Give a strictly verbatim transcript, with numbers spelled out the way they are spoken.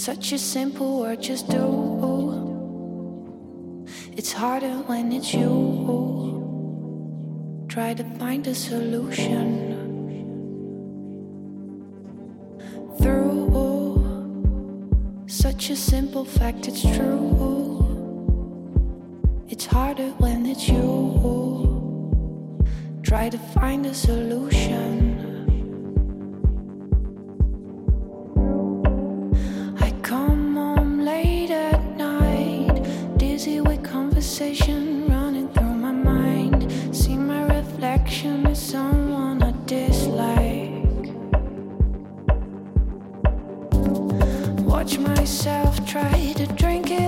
Such a simple word, just do. It's harder when it's you. Try to find a solution through such a simple fact, it's true. It's harder when it's you. Try to find a solution. I come home late at night, dizzy with conversation running through my mind. See my reflection as someone I dislike. Watch myself try to drink it